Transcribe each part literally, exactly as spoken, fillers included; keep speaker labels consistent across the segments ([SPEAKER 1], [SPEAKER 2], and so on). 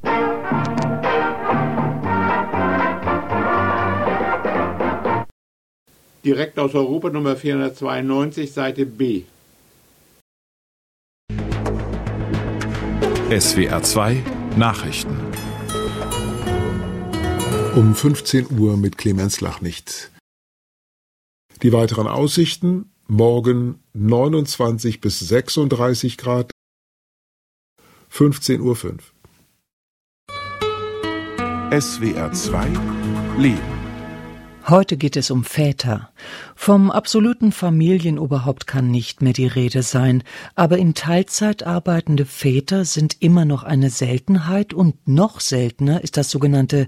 [SPEAKER 1] Direkt aus Europa Nummer vierhundertzweiundneunzig, Seite B.
[SPEAKER 2] S W R zwei Nachrichten.
[SPEAKER 3] Um fünfzehn Uhr mit Clemens Lachnicht. Die weiteren Aussichten: morgen neunundzwanzig bis sechsunddreißig Grad, fünfzehn Uhr fünf.
[SPEAKER 2] S W R zwei Leben.
[SPEAKER 4] Heute geht es um Väter. Vom absoluten Familienoberhaupt kann nicht mehr die Rede sein, aber in Teilzeit arbeitende Väter sind immer noch eine Seltenheit und noch seltener ist das sogenannte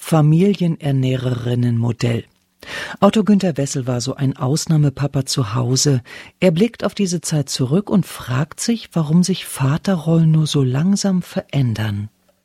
[SPEAKER 4] Familienernährerinnenmodell. Autor Günter Wessel war so ein Ausnahmepapa zu Hause. Er blickt auf diese Zeit zurück und fragt sich, warum sich Vaterrollen nur so langsam verändern.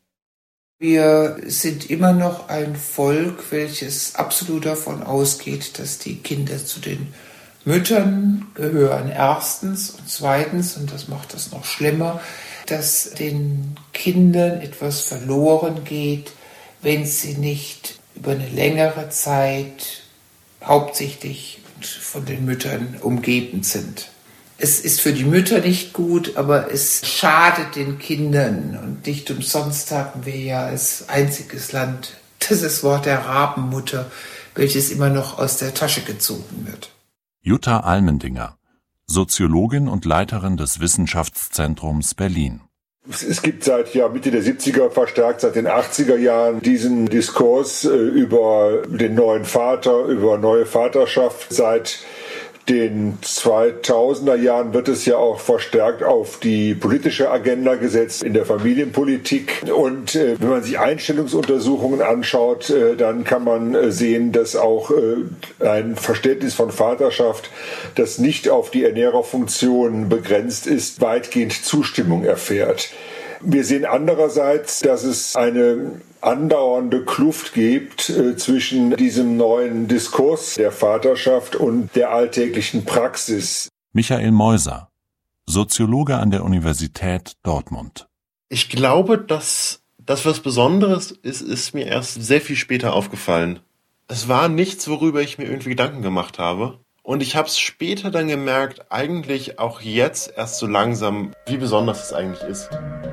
[SPEAKER 5] Wir sind immer noch ein Volk, welches absolut davon ausgeht, dass die Kinder zu den Müttern gehören. Erstens und zweitens, und das macht das noch schlimmer, dass den Kindern etwas verloren geht, wenn sie nicht über eine längere Zeit hauptsächlich von den Müttern umgeben sind. Es ist für die Mütter nicht gut, aber es schadet den Kindern. Und nicht umsonst haben wir ja als einziges Land das Wort der Rabenmutter, welches immer noch aus der Tasche gezogen wird.
[SPEAKER 2] Jutta Almendinger, Soziologin und Leiterin des Wissenschaftszentrums Berlin.
[SPEAKER 6] Es gibt seit ja, Mitte der siebziger, verstärkt seit den achtziger Jahren diesen Diskurs äh, über den neuen Vater, über neue Vaterschaft. Seit den zweitausender Jahren wird es ja auch verstärkt auf die politische Agenda gesetzt in der Familienpolitik. Und äh, wenn man sich Einstellungsuntersuchungen anschaut, äh, dann kann man äh, sehen, dass auch äh, ein Verständnis von Vaterschaft, das nicht auf die Ernährerfunktion begrenzt ist, weitgehend Zustimmung erfährt. Wir sehen andererseits, dass es eine andauernde Kluft gibt äh, zwischen diesem neuen Diskurs der Vaterschaft und der alltäglichen Praxis.
[SPEAKER 2] Michael Meuser, Soziologe an der Universität Dortmund.
[SPEAKER 7] Ich glaube, dass das was Besonderes ist, ist mir erst sehr viel später aufgefallen. Es war nichts, worüber ich mir irgendwie Gedanken gemacht habe. Und ich habe es später dann gemerkt, eigentlich auch jetzt erst so langsam, wie besonders es eigentlich ist.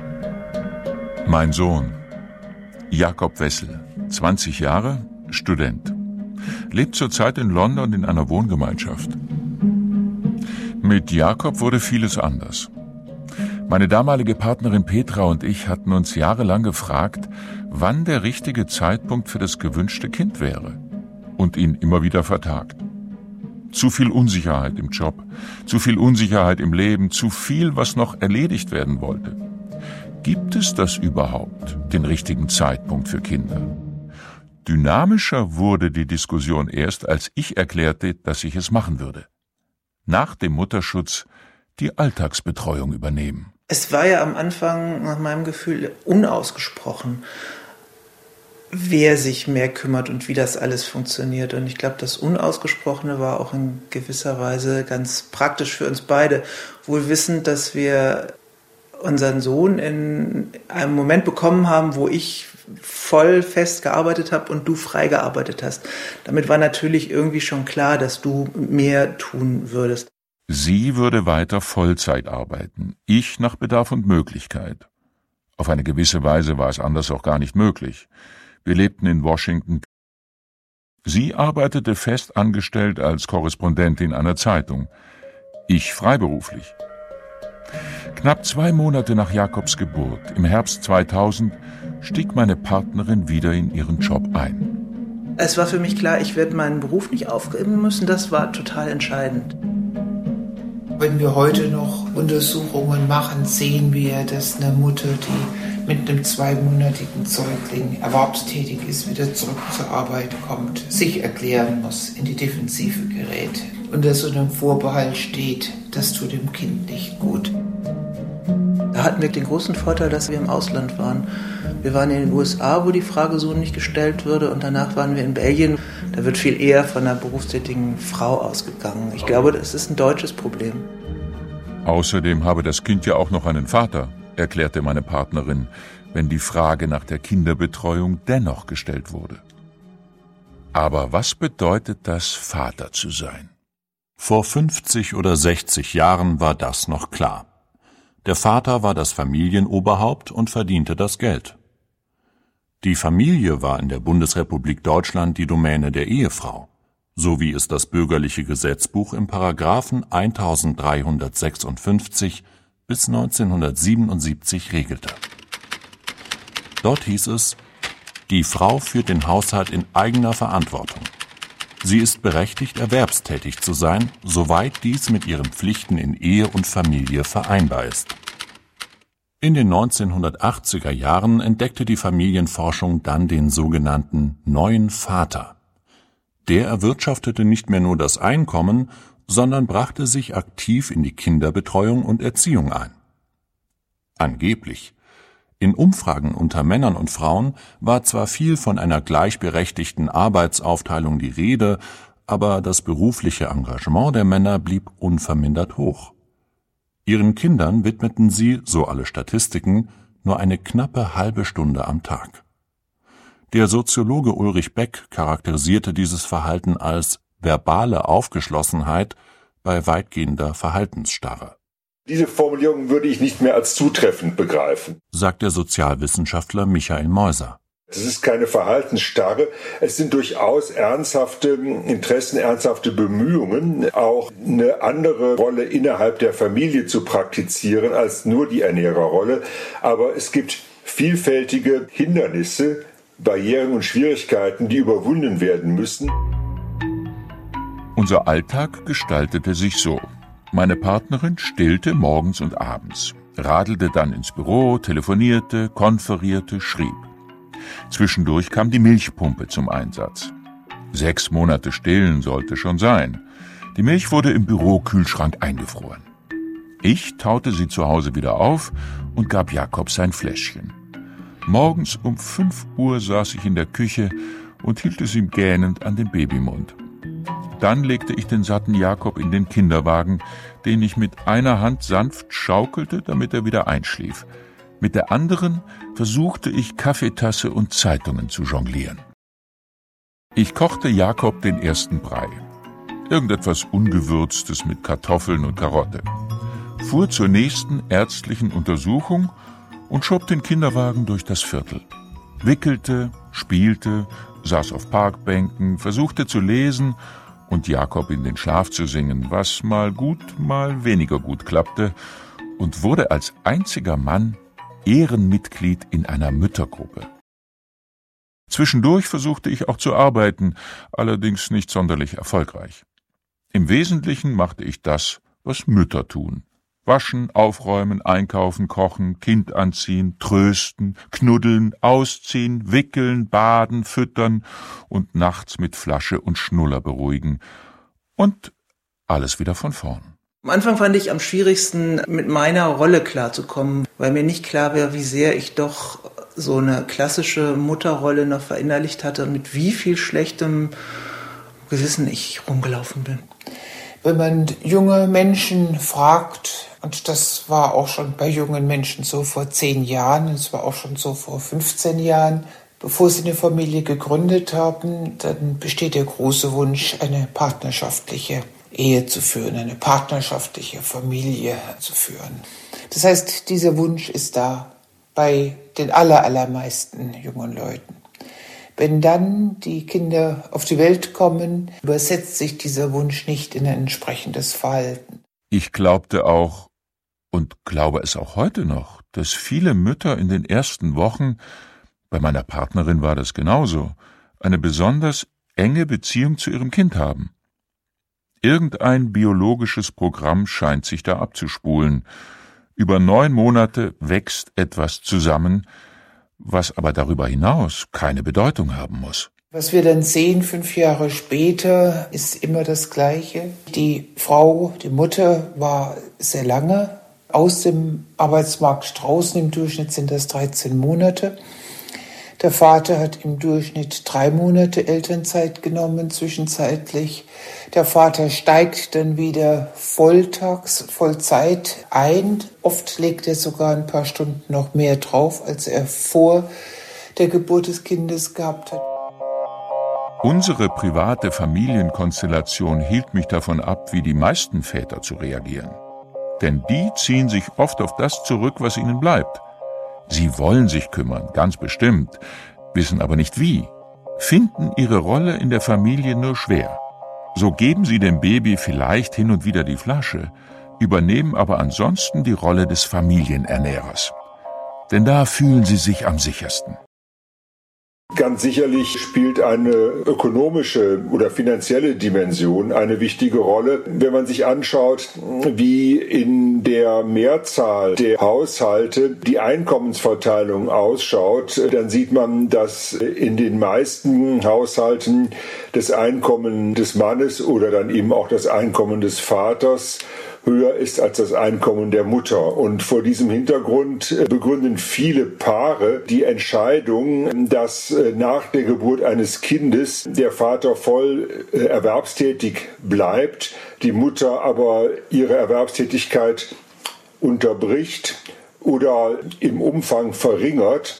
[SPEAKER 8] Mein Sohn, Jakob Wessel, zwanzig Jahre, Student, lebt zurzeit in London in einer Wohngemeinschaft. Mit Jakob wurde vieles anders. Meine damalige Partnerin Petra und ich hatten uns jahrelang gefragt, wann der richtige Zeitpunkt für das gewünschte Kind wäre und ihn immer wieder vertagt. Zu viel Unsicherheit im Job, zu viel Unsicherheit im Leben, zu viel, was noch erledigt werden wollte. Gibt es das überhaupt, den richtigen Zeitpunkt für Kinder? Dynamischer wurde die Diskussion erst, als ich erklärte, dass ich es machen würde. Nach dem Mutterschutz die Alltagsbetreuung übernehmen.
[SPEAKER 5] Es war ja am Anfang nach meinem Gefühl unausgesprochen, wer sich mehr kümmert und wie das alles funktioniert. Und ich glaube, das Unausgesprochene war auch in gewisser Weise ganz praktisch für uns beide. Wohl wissend, dass wir unseren Sohn in einem Moment bekommen haben, wo ich voll fest gearbeitet habe und du frei gearbeitet hast. Damit war natürlich irgendwie schon klar, dass du mehr tun würdest.
[SPEAKER 8] Sie würde weiter Vollzeit arbeiten, ich nach Bedarf und Möglichkeit. Auf eine gewisse Weise war es anders auch gar nicht möglich. Wir lebten in Washington. Sie arbeitete fest angestellt als Korrespondentin einer Zeitung, ich freiberuflich. Knapp zwei Monate nach Jakobs Geburt, im Herbst zweitausend, stieg meine Partnerin wieder in ihren Job ein.
[SPEAKER 5] Es war für mich klar, ich werde meinen Beruf nicht aufgeben müssen, das war total entscheidend. Wenn wir heute noch Untersuchungen machen, sehen wir, dass eine Mutter, die mit einem zweimonatigen Säugling erwerbstätig ist, wieder zurück zur Arbeit kommt, sich erklären muss, in die Defensive gerät. Unter so einem Vorbehalt steht, das tut dem Kind nicht gut. Da hatten wir den großen Vorteil, dass wir im Ausland waren. Wir waren in den U S A, wo die Frage so nicht gestellt würde, und danach waren wir in Belgien. Da wird viel eher von einer berufstätigen Frau ausgegangen. Ich glaube, das ist ein deutsches Problem.
[SPEAKER 8] Außerdem habe das Kind ja auch noch einen Vater, erklärte meine Partnerin, wenn die Frage nach der Kinderbetreuung dennoch gestellt wurde. Aber was bedeutet das, Vater zu sein?
[SPEAKER 2] Vor fünfzig oder sechzig Jahren war das noch klar. Der Vater war das Familienoberhaupt und verdiente das Geld. Die Familie war in der Bundesrepublik Deutschland die Domäne der Ehefrau, so wie es das bürgerliche Gesetzbuch im Paragraphen eintausenddreihundertsechsundfünfzig bis neunzehnhundertsiebenundsiebzig regelte. Dort hieß es: Die Frau führt den Haushalt in eigener Verantwortung. Sie ist berechtigt, erwerbstätig zu sein, soweit dies mit ihren Pflichten in Ehe und Familie vereinbar ist. In den neunzehnhundertachtziger Jahren entdeckte die Familienforschung dann den sogenannten neuen Vater. Der erwirtschaftete nicht mehr nur das Einkommen, sondern brachte sich aktiv in die Kinderbetreuung und Erziehung ein. Angeblich. In Umfragen unter Männern und Frauen war zwar viel von einer gleichberechtigten Arbeitsaufteilung die Rede, aber das berufliche Engagement der Männer blieb unvermindert hoch. Ihren Kindern widmeten sie, so alle Statistiken, nur eine knappe halbe Stunde am Tag. Der Soziologe Ulrich Beck charakterisierte dieses Verhalten als verbale Aufgeschlossenheit bei weitgehender Verhaltensstarre.
[SPEAKER 6] Diese Formulierung würde ich nicht mehr als zutreffend begreifen,
[SPEAKER 2] sagt der Sozialwissenschaftler Michael Meuser.
[SPEAKER 6] Das ist keine Verhaltensstarre, es sind durchaus ernsthafte Interessen, ernsthafte Bemühungen, auch eine andere Rolle innerhalb der Familie zu praktizieren als nur die Ernährerrolle. Aber es gibt vielfältige Hindernisse, Barrieren und Schwierigkeiten, die überwunden werden müssen.
[SPEAKER 8] Unser Alltag gestaltete sich so. Meine Partnerin stillte morgens und abends, radelte dann ins Büro, telefonierte, konferierte, schrieb. Zwischendurch kam die Milchpumpe zum Einsatz. Sechs Monate stillen sollte schon sein. Die Milch wurde im Bürokühlschrank eingefroren. Ich taute sie zu Hause wieder auf und gab Jakob sein Fläschchen. Morgens um fünf Uhr saß ich in der Küche und hielt es ihm gähnend an den Babymund. Dann legte ich den satten Jakob in den Kinderwagen, den ich mit einer Hand sanft schaukelte, damit er wieder einschlief. Mit der anderen versuchte ich, Kaffeetasse und Zeitungen zu jonglieren. Ich kochte Jakob den ersten Brei. Irgendetwas Ungewürztes mit Kartoffeln und Karotte. Fuhr zur nächsten ärztlichen Untersuchung und schob den Kinderwagen durch das Viertel. Wickelte, spielte, saß auf Parkbänken, versuchte zu lesen und Jakob in den Schlaf zu singen, was mal gut, mal weniger gut klappte, und wurde als einziger Mann Ehrenmitglied in einer Müttergruppe. Zwischendurch versuchte ich auch zu arbeiten, allerdings nicht sonderlich erfolgreich. Im Wesentlichen machte ich das, was Mütter tun. Waschen, aufräumen, einkaufen, kochen, Kind anziehen, trösten, knuddeln, ausziehen, wickeln, baden, füttern und nachts mit Flasche und Schnuller beruhigen. Und alles wieder von vorn.
[SPEAKER 5] Am Anfang fand ich am schwierigsten, mit meiner Rolle klarzukommen, weil mir nicht klar war, wie sehr ich doch so eine klassische Mutterrolle noch verinnerlicht hatte und mit wie viel schlechtem Gewissen ich rumgelaufen bin. Wenn man junge Menschen fragt, und das war auch schon bei jungen Menschen so vor zehn Jahren, es war auch schon so vor fünfzehn Jahren, bevor sie eine Familie gegründet haben, dann besteht der große Wunsch, eine partnerschaftliche Ehe zu führen, eine partnerschaftliche Familie zu führen. Das heißt, dieser Wunsch ist da bei den aller, allermeisten jungen Leuten. Wenn dann die Kinder auf die Welt kommen, übersetzt sich dieser Wunsch nicht in ein entsprechendes Verhalten.
[SPEAKER 8] Ich glaubte auch und glaube es auch heute noch, dass viele Mütter in den ersten Wochen, bei meiner Partnerin war das genauso, eine besonders enge Beziehung zu ihrem Kind haben. Irgendein biologisches Programm scheint sich da abzuspulen. Über neun Monate wächst etwas zusammen, was aber darüber hinaus keine Bedeutung haben muss.
[SPEAKER 5] Was wir dann sehen, fünf Jahre später, ist immer das Gleiche. Die Frau, die Mutter, war sehr lange aus dem Arbeitsmarkt draußen. Im Durchschnitt sind das dreizehn Monate. Der Vater hat im Durchschnitt drei Monate Elternzeit genommen, zwischenzeitlich. Der Vater steigt dann wieder volltags, Vollzeit ein. Oft legt er sogar ein paar Stunden noch mehr drauf, als er vor der Geburt des Kindes gehabt hat.
[SPEAKER 8] Unsere private Familienkonstellation hielt mich davon ab, wie die meisten Väter zu reagieren. Denn die ziehen sich oft auf das zurück, was ihnen bleibt. Sie wollen sich kümmern, ganz bestimmt, wissen aber nicht wie, finden ihre Rolle in der Familie nur schwer. So geben sie dem Baby vielleicht hin und wieder die Flasche, übernehmen aber ansonsten die Rolle des Familienernährers. Denn da fühlen sie sich am sichersten.
[SPEAKER 6] Ganz sicherlich spielt eine ökonomische oder finanzielle Dimension eine wichtige Rolle. Wenn man sich anschaut, wie in der Mehrzahl der Haushalte die Einkommensverteilung ausschaut, dann sieht man, dass in den meisten Haushalten das Einkommen des Mannes oder dann eben auch das Einkommen des Vaters höher ist als das Einkommen der Mutter. Und vor diesem Hintergrund begründen viele Paare die Entscheidung, dass nach der Geburt eines Kindes der Vater voll erwerbstätig bleibt, die Mutter aber ihre Erwerbstätigkeit unterbricht oder im Umfang verringert.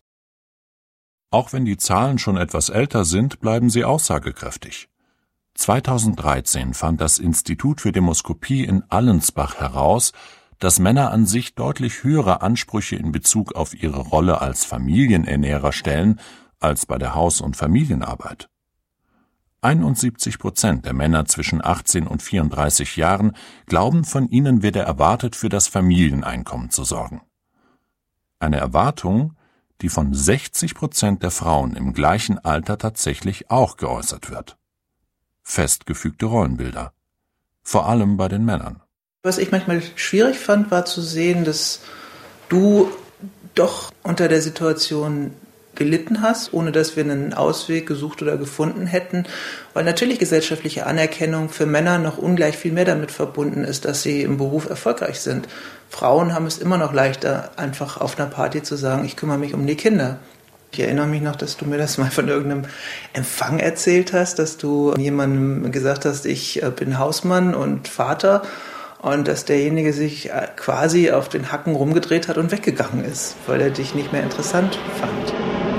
[SPEAKER 2] Auch wenn die Zahlen schon etwas älter sind, bleiben sie aussagekräftig. zweitausenddreizehn fand das Institut für Demoskopie in Allensbach heraus, dass Männer an sich deutlich höhere Ansprüche in Bezug auf ihre Rolle als Familienernährer stellen als bei der Haus- und Familienarbeit. einundsiebzig Prozent der Männer zwischen achtzehn und vierunddreißig Jahren glauben, von ihnen werde erwartet, für das Familieneinkommen zu sorgen. Eine Erwartung, die von sechzig Prozent der Frauen im gleichen Alter tatsächlich auch geäußert wird. Festgefügte Rollenbilder. Vor allem bei den Männern.
[SPEAKER 5] Was ich manchmal schwierig fand, war zu sehen, dass du doch unter der Situation gelitten hast, ohne dass wir einen Ausweg gesucht oder gefunden hätten, weil natürlich gesellschaftliche Anerkennung für Männer noch ungleich viel mehr damit verbunden ist, dass sie im Beruf erfolgreich sind. Frauen haben es immer noch leichter, einfach auf einer Party zu sagen, ich kümmere mich um die Kinder. Ich erinnere mich noch, dass du mir das mal von irgendeinem Empfang erzählt hast, dass du jemandem gesagt hast, ich bin Hausmann und Vater und dass derjenige sich quasi auf den Hacken rumgedreht hat und weggegangen ist, weil er dich nicht mehr interessant fand.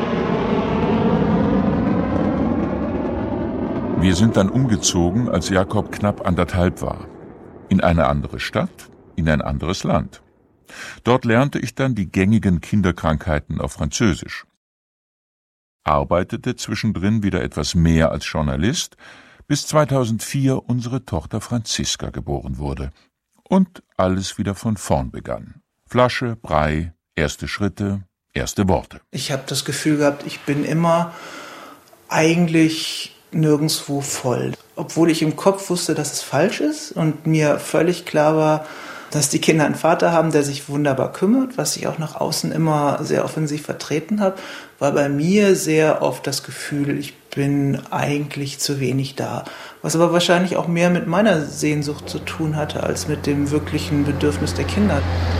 [SPEAKER 8] Wir sind dann umgezogen, als Jakob knapp anderthalb war. In eine andere Stadt, in ein anderes Land. Dort lernte ich dann die gängigen Kinderkrankheiten auf Französisch. Arbeitete zwischendrin wieder etwas mehr als Journalist, bis zweitausendvier unsere Tochter Franziska geboren wurde und alles wieder von vorn begann. Flasche, Brei, erste Schritte, erste Worte.
[SPEAKER 5] Ich habe das Gefühl gehabt, ich bin immer eigentlich nirgendwo voll. Obwohl ich im Kopf wusste, dass es falsch ist und mir völlig klar war, dass die Kinder einen Vater haben, der sich wunderbar kümmert, was ich auch nach außen immer sehr offensiv vertreten habe, war bei mir sehr oft das Gefühl, ich bin eigentlich zu wenig da. Was aber wahrscheinlich auch mehr mit meiner Sehnsucht zu tun hatte, als mit dem wirklichen Bedürfnis der Kinder.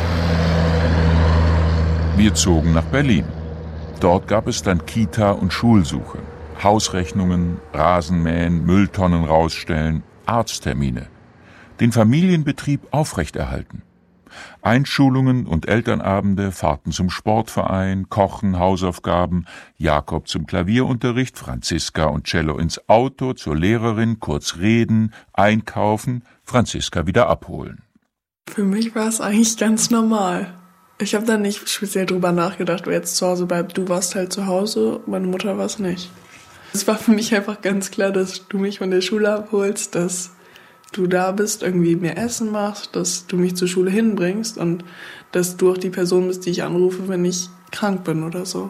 [SPEAKER 8] Wir zogen nach Berlin. Dort gab es dann Kita- und Schulsuche, Hausrechnungen, Rasenmähen, Mülltonnen rausstellen, Arzttermine. Den Familienbetrieb aufrechterhalten. Einschulungen und Elternabende, Fahrten zum Sportverein, Kochen, Hausaufgaben, Jakob zum Klavierunterricht, Franziska und Cello ins Auto, zur Lehrerin, kurz reden, einkaufen, Franziska wieder abholen.
[SPEAKER 9] Für mich war es eigentlich ganz normal. Ich habe da nicht speziell drüber nachgedacht, wer jetzt zu Hause bleibt. Du warst halt zu Hause, meine Mutter war es nicht. Es war für mich einfach ganz klar, dass du mich von der Schule abholst, dass du da bist, irgendwie mir Essen machst, dass du mich zur Schule hinbringst und dass du auch die Person bist, die ich anrufe, wenn ich krank bin oder so.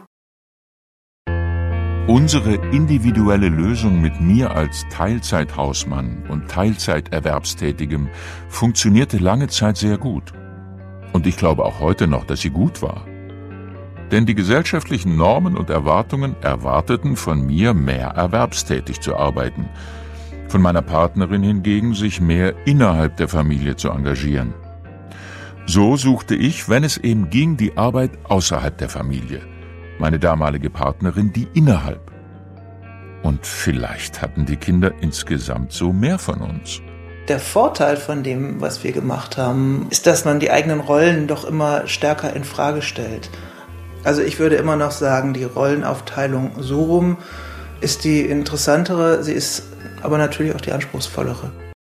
[SPEAKER 8] Unsere individuelle Lösung mit mir als Teilzeithausmann und Teilzeiterwerbstätigem funktionierte lange Zeit sehr gut. Und ich glaube auch heute noch, dass sie gut war. Denn die gesellschaftlichen Normen und Erwartungen erwarteten von mir, mehr erwerbstätig zu arbeiten. Von meiner Partnerin hingegen, sich mehr innerhalb der Familie zu engagieren. So suchte ich, wenn es eben ging, die Arbeit außerhalb der Familie. meine damalige Partnerin die innerhalb. Und vielleicht hatten die Kinder insgesamt so mehr von uns.
[SPEAKER 10] Der Vorteil von dem, was wir gemacht haben, ist, dass man die eigenen Rollen doch immer stärker in Frage stellt. Also ich würde immer noch sagen, die Rollenaufteilung so rum ist die interessantere, sie ist aber natürlich auch die anspruchsvollere.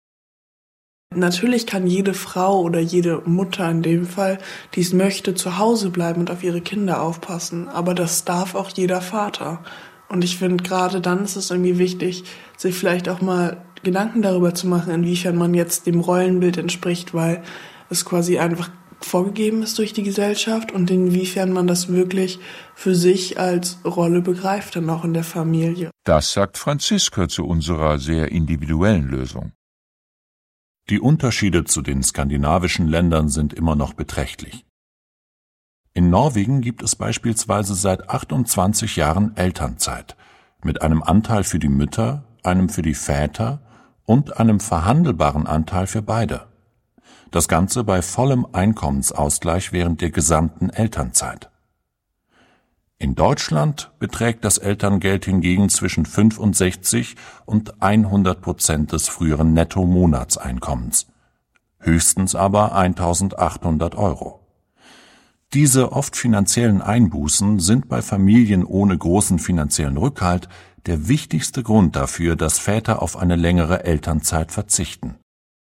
[SPEAKER 9] Natürlich kann jede Frau oder jede Mutter in dem Fall, die es möchte, zu Hause bleiben und auf ihre Kinder aufpassen. Aber das darf auch jeder Vater. Und ich finde, gerade dann ist es irgendwie wichtig, sich vielleicht auch mal Gedanken darüber zu machen, inwiefern man jetzt dem Rollenbild entspricht, weil es quasi einfach vorgegeben ist durch die Gesellschaft und inwiefern man das wirklich für sich als Rolle begreift, dann auch in der Familie.
[SPEAKER 8] Das sagt Franziska zu unserer sehr individuellen Lösung.
[SPEAKER 2] Die Unterschiede zu den skandinavischen Ländern sind immer noch beträchtlich. In Norwegen gibt es beispielsweise seit achtundzwanzig Jahren Elternzeit, mit einem Anteil für die Mütter, einem für die Väter und einem verhandelbaren Anteil für beide. Das Ganze bei vollem Einkommensausgleich während der gesamten Elternzeit. In Deutschland beträgt das Elterngeld hingegen zwischen fünfundsechzig und hundert Prozent des früheren Netto-Monatseinkommens, höchstens aber eintausendachthundert Euro. Diese oft finanziellen Einbußen sind bei Familien ohne großen finanziellen Rückhalt der wichtigste Grund dafür, dass Väter auf eine längere Elternzeit verzichten.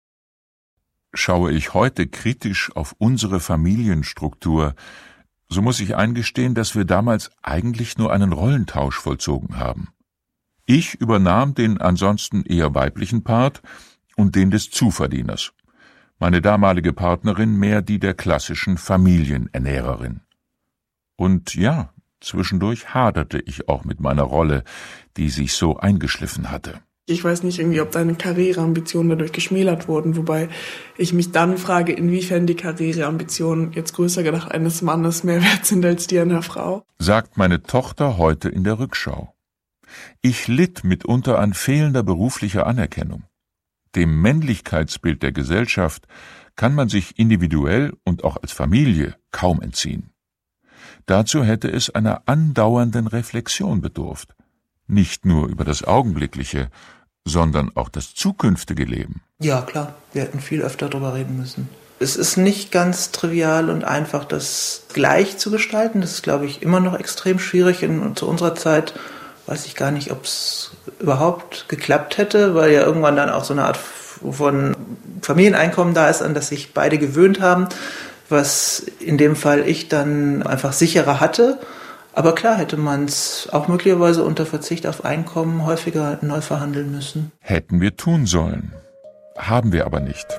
[SPEAKER 8] Schaue ich heute kritisch auf unsere Familienstruktur, so muss ich eingestehen, dass wir damals eigentlich nur einen Rollentausch vollzogen haben. Ich übernahm den ansonsten eher weiblichen Part und den des Zuverdieners. Meine damalige Partnerin mehr die der klassischen Familienernährerin. Und ja, zwischendurch haderte ich auch mit meiner Rolle, die sich so eingeschliffen hatte.
[SPEAKER 9] Ich weiß nicht irgendwie, ob deine Karriereambitionen dadurch geschmälert wurden, wobei ich mich dann frage, inwiefern die Karriereambitionen jetzt größer gedacht eines Mannes mehr wert sind als die einer Frau.
[SPEAKER 8] Sagt meine Tochter heute in der Rückschau. Ich litt mitunter an fehlender beruflicher Anerkennung. Dem Männlichkeitsbild der Gesellschaft kann man sich individuell und auch als Familie kaum entziehen. Dazu hätte es einer andauernden Reflexion bedurft. Nicht nur über das Augenblickliche, sondern auch das zukünftige Leben.
[SPEAKER 10] Ja, klar, wir hätten viel öfter darüber reden müssen. Es ist nicht ganz trivial und einfach, das gleich zu gestalten. Das ist, glaube ich, immer noch extrem schwierig. In, zu unserer Zeit weiß ich gar nicht, ob es überhaupt geklappt hätte, weil ja irgendwann dann auch so eine Art von Familieneinkommen da ist, an das sich beide gewöhnt haben, was in dem Fall ich dann einfach sicherer hatte. Aber klar hätte man es auch möglicherweise unter Verzicht auf Einkommen häufiger neu verhandeln müssen.
[SPEAKER 8] Hätten wir tun sollen, haben wir aber nicht.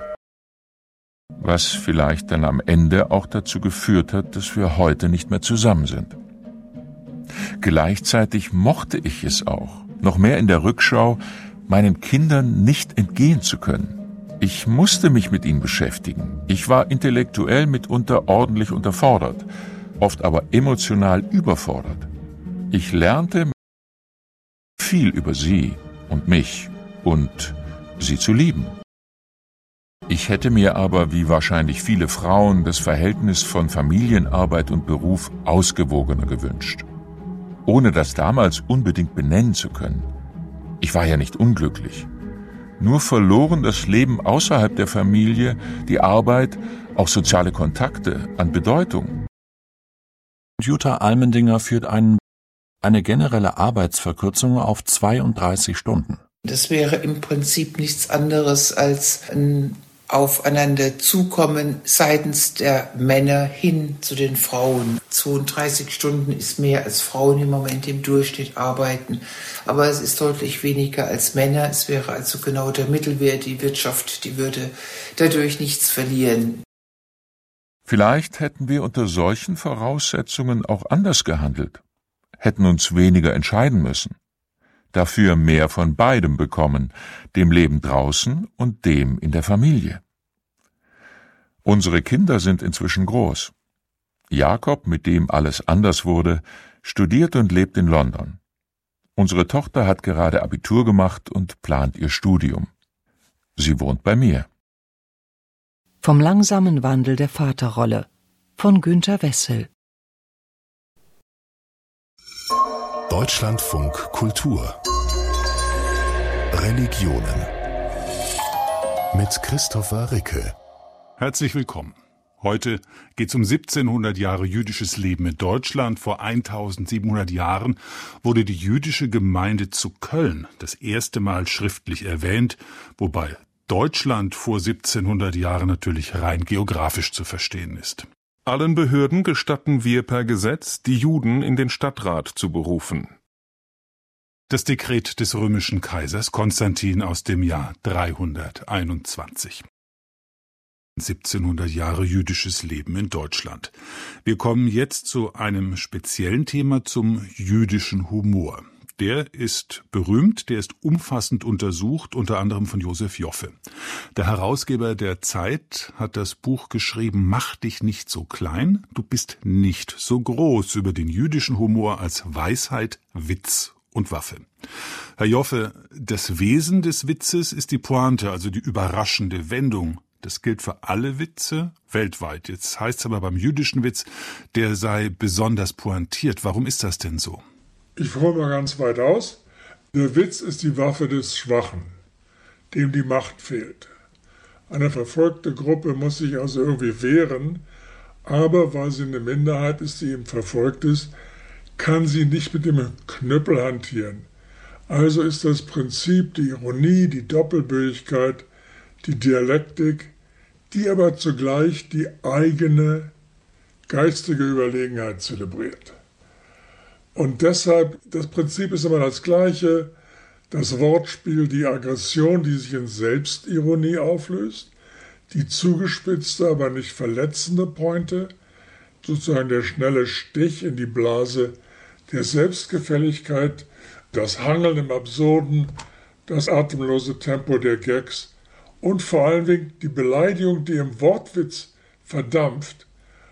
[SPEAKER 8] Was vielleicht dann am Ende auch dazu geführt hat, dass wir heute nicht mehr zusammen sind. Gleichzeitig mochte ich es auch, noch mehr in der Rückschau, meinen Kindern nicht entgehen zu können. Ich musste mich mit ihnen beschäftigen. Ich war intellektuell mitunter ordentlich unterfordert, oft aber emotional überfordert. Ich lernte viel über sie und mich und sie zu lieben. Ich hätte mir aber, wie wahrscheinlich viele Frauen, das Verhältnis von Familienarbeit und Beruf ausgewogener gewünscht. Ohne das damals unbedingt benennen zu können. Ich war ja nicht unglücklich. Nur verloren das Leben außerhalb der Familie, die Arbeit, auch soziale Kontakte an Bedeutung.
[SPEAKER 2] Jutta Almendinger führt ein, eine generelle Arbeitsverkürzung auf zweiunddreißig Stunden.
[SPEAKER 5] Das wäre im Prinzip nichts anderes als ein Aufeinander zukommen seitens der Männer hin zu den Frauen. zweiunddreißig Stunden ist mehr, als Frauen im Moment im Durchschnitt arbeiten. Aber es ist deutlich weniger als Männer. Es wäre also genau der Mittelwert. Die Wirtschaft, die würde dadurch nichts verlieren.
[SPEAKER 8] Vielleicht hätten wir unter solchen Voraussetzungen auch anders gehandelt, hätten uns weniger entscheiden müssen, dafür mehr von beidem bekommen, dem Leben draußen und dem in der Familie. Unsere Kinder sind inzwischen groß. Jakob, mit dem alles anders wurde, studiert und lebt in London. Unsere Tochter hat gerade Abitur gemacht und plant ihr Studium. Sie wohnt bei mir.
[SPEAKER 4] Vom langsamen Wandel der Vaterrolle von Günter Wessel.
[SPEAKER 11] Deutschlandfunk Kultur Religionen mit Christopher Ricke.
[SPEAKER 8] Herzlich willkommen. Heute geht es um siebzehnhundert Jahre jüdisches Leben in Deutschland. Vor eintausendsiebenhundert Jahren wurde die jüdische Gemeinde zu Köln das erste Mal schriftlich erwähnt, wobei Deutschland vor siebzehnhundert Jahren natürlich rein geografisch zu verstehen ist. Allen Behörden gestatten wir per Gesetz, die Juden in den Stadtrat zu berufen. Das Dekret des römischen Kaisers Konstantin aus dem Jahr dreihunderteinundzwanzig. siebzehnhundert Jahre jüdisches Leben in Deutschland. Wir kommen jetzt zu einem speziellen Thema, zum jüdischen Humor. Der ist berühmt, der ist umfassend untersucht, unter anderem von Josef Joffe. Der Herausgeber der Zeit hat das Buch geschrieben, Mach dich nicht so klein, du bist nicht so groß, über den jüdischen Humor als Weisheit, Witz und Waffe. Herr Joffe, das Wesen des Witzes ist die Pointe, also die überraschende Wendung. Das gilt für alle Witze weltweit. Jetzt heißt es aber beim jüdischen Witz, der sei besonders pointiert. Warum ist das denn so?
[SPEAKER 3] Ich hole mal ganz weit aus. Der Witz ist die Waffe des Schwachen, dem die Macht fehlt. Eine verfolgte Gruppe muss sich also irgendwie wehren, aber weil sie eine Minderheit ist, die eben verfolgt ist, kann sie nicht mit dem Knüppel hantieren. Also ist das Prinzip die Ironie, die Doppelbödigkeit, die Dialektik, die aber zugleich die eigene geistige Überlegenheit zelebriert. Und deshalb, das Prinzip ist immer das gleiche, das Wortspiel, die Aggression, die sich in Selbstironie auflöst, die zugespitzte, aber nicht verletzende Pointe, sozusagen der schnelle Stich in die Blase der Selbstgefälligkeit, das Hangeln im Absurden, das atemlose Tempo der Gags und vor allen Dingen die Beleidigung, die im Wortwitz verdampft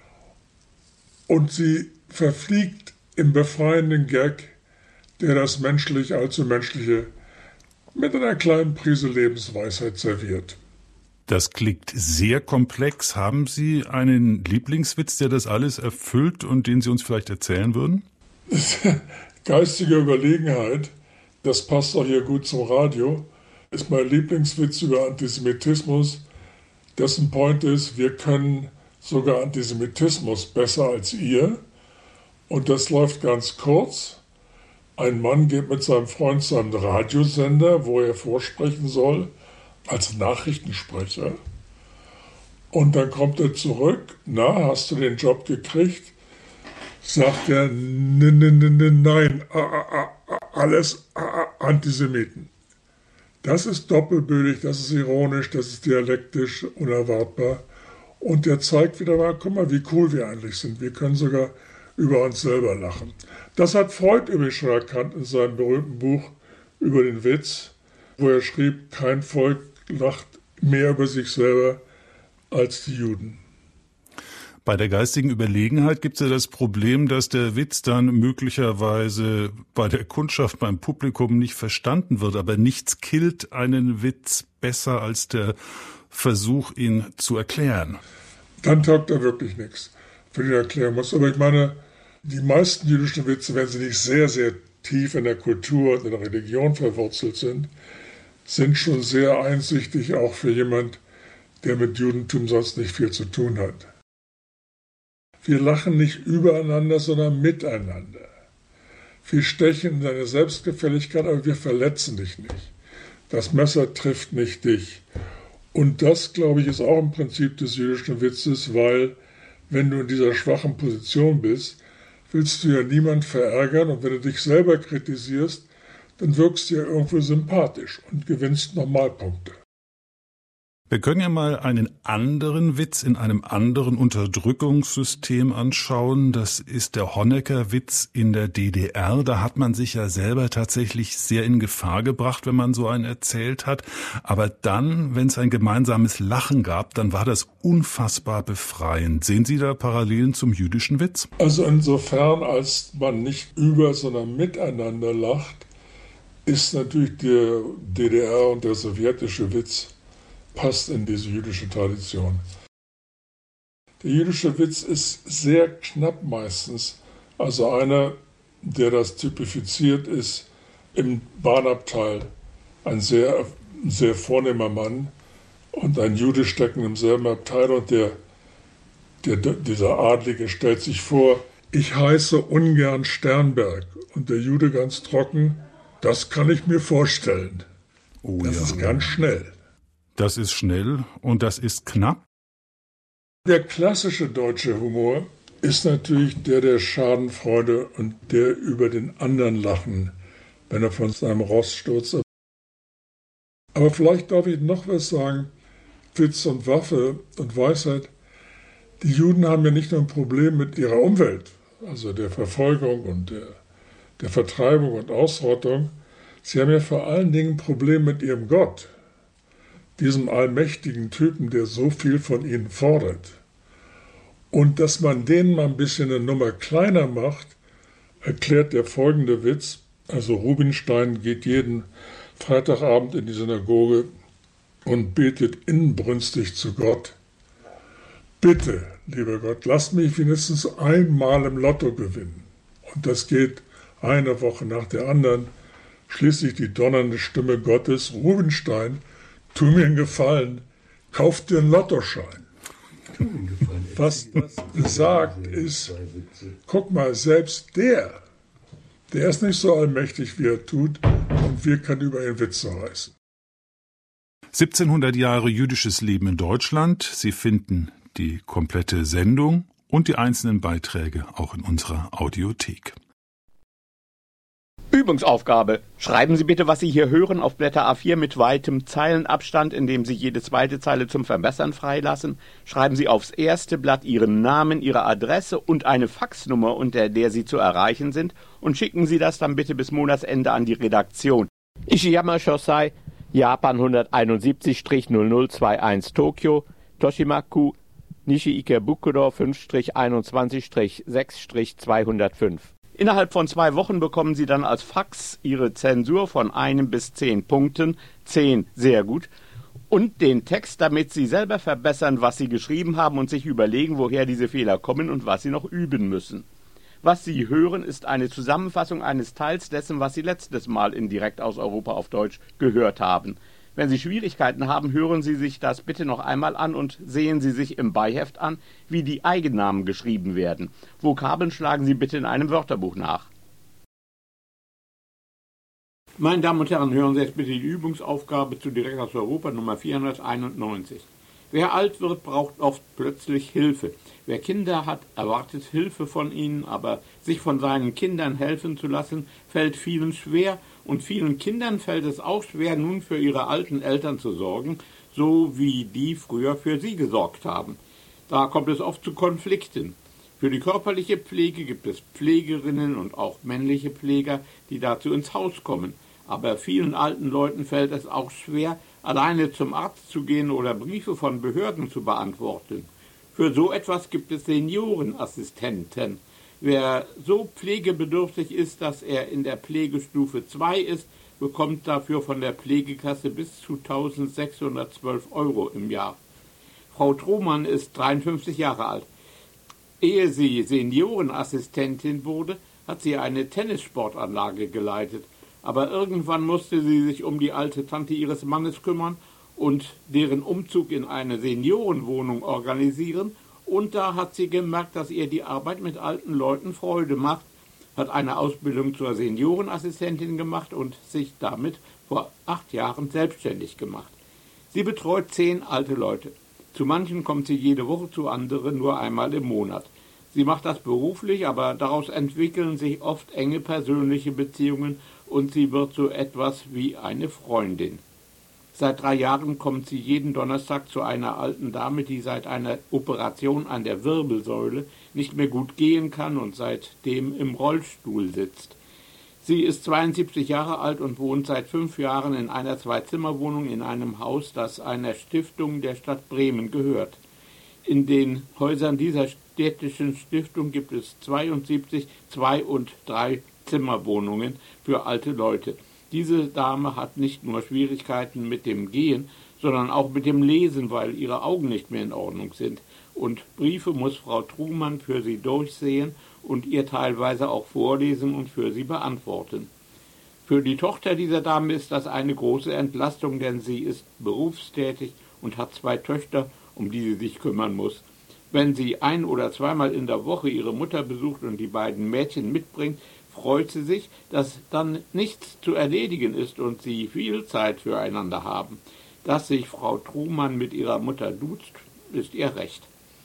[SPEAKER 3] und sie verfliegt im befreienden Gag, der das menschlich allzu menschliche mit einer kleinen Prise Lebensweisheit serviert.
[SPEAKER 8] Das klingt sehr komplex. Haben Sie einen Lieblingswitz, der das alles erfüllt und den Sie uns vielleicht erzählen würden?
[SPEAKER 3] Geistige Überlegenheit, das passt auch hier gut zum Radio, ist mein Lieblingswitz über Antisemitismus, dessen Point ist, wir können sogar Antisemitismus besser als ihr. Und das läuft ganz kurz. Ein Mann geht mit seinem Freund zu einem Radiosender, wo er vorsprechen soll, als Nachrichtensprecher. Und dann kommt er zurück. Na, hast du den Job gekriegt? Sagt er, nein, alles Antisemiten. Das ist doppelbödig, das ist ironisch, das ist dialektisch, unerwartbar. Und der zeigt wieder mal, guck mal, wie cool wir eigentlich sind. Wir können sogar über uns selber lachen. Das hat Freud übrigens schon erkannt in seinem berühmten Buch über den Witz, wo er schrieb, kein Volk lacht mehr über sich selber als die Juden.
[SPEAKER 8] Bei der geistigen Überlegenheit gibt es ja das Problem, dass der Witz dann möglicherweise bei der Kundschaft, beim Publikum nicht verstanden wird. Aber nichts killt einen Witz besser als der Versuch, ihn zu erklären.
[SPEAKER 3] Dann taugt er wirklich nichts, für den er erklären muss. Aber ich meine, die meisten jüdischen Witze, wenn sie nicht sehr, sehr tief in der Kultur und in der Religion verwurzelt sind, sind schon sehr einsichtig, auch für jemand, der mit Judentum sonst nicht viel zu tun hat. Wir lachen nicht übereinander, sondern miteinander. Wir stechen in deine Selbstgefälligkeit, aber wir verletzen dich nicht. Das Messer trifft nicht dich. Und das, glaube ich, ist auch ein Prinzip des jüdischen Witzes, weil, wenn du in dieser schwachen Position bist, willst du ja niemand verärgern und wenn du dich selber kritisierst, dann wirkst du ja irgendwo sympathisch und gewinnst Normalpunkte.
[SPEAKER 8] Wir können ja mal einen anderen Witz in einem anderen Unterdrückungssystem anschauen. Das ist der Honecker-Witz in der D D R. Da hat man sich ja selber tatsächlich sehr in Gefahr gebracht, wenn man so einen erzählt hat. Aber dann, wenn es ein gemeinsames Lachen gab, dann war das unfassbar befreiend. Sehen Sie da Parallelen zum jüdischen Witz?
[SPEAKER 3] Also insofern, als man nicht über, sondern miteinander lacht, ist natürlich der D D R und der sowjetische Witz passt in diese jüdische Tradition. Der jüdische Witz ist sehr knapp meistens, also einer, der das typifiziert, ist im Bahnabteil ein sehr, sehr vornehmer Mann und ein Jude stecken im selben Abteil und der, der, dieser Adlige stellt sich vor, ich heiße ungern Sternberg. Und der Jude ganz trocken, das kann ich mir vorstellen.
[SPEAKER 12] Oh,
[SPEAKER 3] das
[SPEAKER 12] ja.
[SPEAKER 3] ist ganz schnell.
[SPEAKER 12] Das ist schnell und das ist knapp.
[SPEAKER 3] Der klassische deutsche Humor ist natürlich der der Schadenfreude und der über den anderen lachen, wenn er von seinem Ross stürzt. Aber vielleicht darf ich noch was sagen. Witz und Waffe und Weisheit. Die Juden haben ja nicht nur ein Problem mit ihrer Umwelt, also der Verfolgung und der, der Vertreibung und Ausrottung. Sie haben ja vor allen Dingen ein Problem mit ihrem Gott, diesem allmächtigen Typen, der so viel von ihnen fordert. Und dass man den mal ein bisschen eine Nummer kleiner macht, erklärt der folgende Witz. Also Rubinstein geht jeden Freitagabend in die Synagoge und betet inbrünstig zu Gott. Bitte, lieber Gott, lass mich wenigstens einmal im Lotto gewinnen. Und das geht eine Woche nach der anderen. Schließlich die donnernde Stimme Gottes, Rubinstein, tu mir einen Gefallen, kauf dir einen Lottoschein. Was das sagt ist, guck mal, selbst der, der ist nicht so allmächtig, wie er tut, und wir können über ihn Witze reißen.
[SPEAKER 12] siebzehnhundert Jahre jüdisches Leben in Deutschland. Sie finden die komplette Sendung und die einzelnen Beiträge auch in unserer Audiothek.
[SPEAKER 13] Übungsaufgabe. Schreiben Sie bitte, was Sie hier hören, auf Blätter A vier mit weitem Zeilenabstand, indem Sie jede zweite Zeile zum Verbessern freilassen. Schreiben Sie aufs erste Blatt Ihren Namen, Ihre Adresse und eine Faxnummer, unter der Sie zu erreichen sind, und schicken Sie das dann bitte bis Monatsende an die Redaktion. Ishiyama Shosai, Japan hunderteinundsiebzig null null einundzwanzig Tokio, Toshimaku, Nishi Ikebukuro fünf einundzwanzig sechs zweihundertfünf. Innerhalb von zwei Wochen bekommen Sie dann als Fax Ihre Zensur von einem bis zehn Punkten, zehn sehr gut, und den Text, damit Sie selber verbessern, was Sie geschrieben haben und sich überlegen, woher diese Fehler kommen und was Sie noch üben müssen. Was Sie hören, ist eine Zusammenfassung eines Teils dessen, was Sie letztes Mal in Direkt aus Europa auf Deutsch gehört haben. Wenn Sie Schwierigkeiten haben, hören Sie sich das bitte noch einmal an und sehen Sie sich im Beiheft an, wie die Eigennamen geschrieben werden. Vokabeln schlagen Sie bitte in einem Wörterbuch nach.
[SPEAKER 1] Meine Damen und Herren, hören Sie jetzt bitte die Übungsaufgabe zu Direkt aus Europa Nummer vierhunderteinundneunzig. Wer alt wird, braucht oft plötzlich Hilfe. Wer Kinder hat, erwartet Hilfe von ihnen, aber sich von seinen Kindern helfen zu lassen, fällt vielen schwer, und vielen Kindern fällt es auch schwer, nun für ihre alten Eltern zu sorgen, so wie die früher für sie gesorgt haben. Da kommt es oft zu Konflikten. Für die körperliche Pflege gibt es Pflegerinnen und auch männliche Pfleger, die dazu ins Haus kommen. Aber vielen alten Leuten fällt es auch schwer, alleine zum Arzt zu gehen oder Briefe von Behörden zu beantworten. Für so etwas gibt es Seniorenassistenten. Wer so pflegebedürftig ist, dass er in der Pflegestufe zwei ist, bekommt dafür von der Pflegekasse bis zu eintausendsechshundertzwölf Euro im Jahr. Frau Trohmann ist dreiundfünfzig Jahre alt. Ehe sie Seniorenassistentin wurde, hat sie eine Tennissportanlage geleitet. Aber irgendwann musste sie sich um die alte Tante ihres Mannes kümmern und deren Umzug in eine Seniorenwohnung organisieren. Und da hat sie gemerkt, dass ihr die Arbeit mit alten Leuten Freude macht, hat eine Ausbildung zur Seniorenassistentin gemacht und sich damit vor acht Jahren selbstständig gemacht. Sie betreut zehn alte Leute. Zu manchen kommt sie jede Woche, zu anderen nur einmal im Monat. Sie macht das beruflich, aber daraus entwickeln sich oft enge persönliche Beziehungen und sie wird so etwas wie eine Freundin. Seit drei Jahren kommt sie jeden Donnerstag zu einer alten Dame, die seit einer Operation an der Wirbelsäule nicht mehr gut gehen kann und seitdem im Rollstuhl sitzt. Sie ist zweiundsiebzig Jahre alt und wohnt seit fünf Jahren in einer Zwei-Zimmer-Wohnung in einem Haus, das einer Stiftung der Stadt Bremen gehört. In den Häusern dieser städtischen Stiftung gibt es zweiundsiebzig Zwei- und Drei-Zimmer-Wohnungen für alte Leute. Diese Dame hat nicht nur Schwierigkeiten mit dem Gehen, sondern auch mit dem Lesen, weil ihre Augen nicht mehr in Ordnung sind. Und Briefe muss Frau Trumann für sie durchsehen und ihr teilweise auch vorlesen und für sie beantworten. Für die Tochter dieser Dame ist das eine große Entlastung, denn sie ist berufstätig und hat zwei Töchter, um die sie sich kümmern muss. Wenn sie ein- oder zweimal in der Woche ihre Mutter besucht und die beiden Mädchen mitbringt, freut sie sich, dass dann nichts zu erledigen ist und sie viel Zeit füreinander haben. Dass sich Frau Trumann mit ihrer Mutter duzt, ist ihr Recht.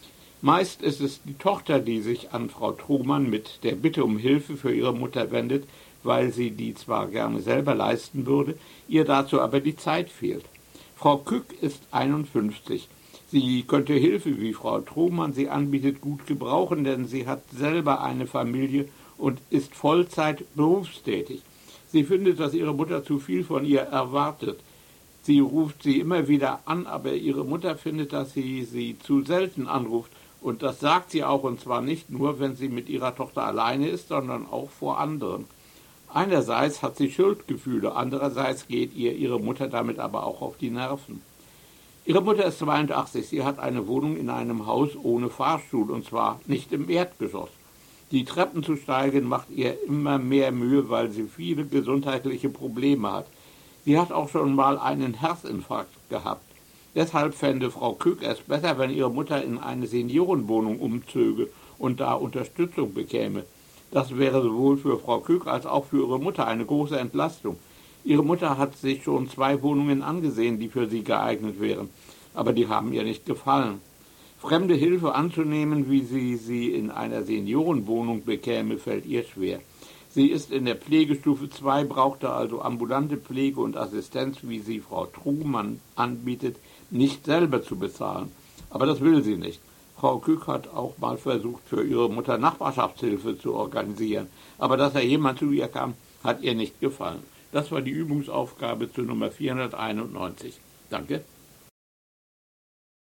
[SPEAKER 1] Meist ist es die Tochter, die sich an Frau Trumann mit der Bitte um Hilfe für ihre Mutter wendet, weil sie die zwar gerne selber leisten würde, ihr dazu aber die Zeit fehlt. Frau Kück ist einundfünfzig. Sie könnte Hilfe, wie Frau Trumann sie anbietet, gut gebrauchen, denn sie hat selber eine Familie und ist Vollzeit berufstätig. Sie findet, dass ihre Mutter zu viel von ihr erwartet. Sie ruft sie immer wieder an, aber ihre Mutter findet, dass sie sie zu selten anruft. Und das sagt sie auch, und zwar nicht nur, wenn sie mit ihrer Tochter alleine ist, sondern auch vor anderen. Einerseits hat sie Schuldgefühle, andererseits geht ihr ihre Mutter damit aber auch auf die Nerven. Ihre Mutter ist zweiundachtzig, sie hat eine Wohnung in einem Haus ohne Fahrstuhl, und zwar nicht im Erdgeschoss. Die Treppen zu steigen macht ihr immer mehr Mühe, weil sie viele gesundheitliche Probleme hat. Sie hat auch schon mal einen Herzinfarkt gehabt. Deshalb fände Frau Kück es besser, wenn ihre Mutter in eine Seniorenwohnung umzöge und da Unterstützung bekäme. Das wäre sowohl für Frau Kück als auch für ihre Mutter eine große Entlastung. Ihre Mutter hat sich schon zwei Wohnungen angesehen, die für sie geeignet wären, aber die haben ihr nicht gefallen. Fremde Hilfe anzunehmen, wie sie sie in einer Seniorenwohnung bekäme, fällt ihr schwer. Sie ist in der Pflegestufe zwei, brauchte also ambulante Pflege und Assistenz, wie sie Frau Trumann anbietet, nicht selber zu bezahlen. Aber das will sie nicht. Frau Kück hat auch mal versucht, für ihre Mutter Nachbarschaftshilfe zu organisieren. Aber dass da jemand zu ihr kam, hat ihr nicht gefallen. Das war die Übungsaufgabe zu Nummer vierhunderteinundneunzig. Danke.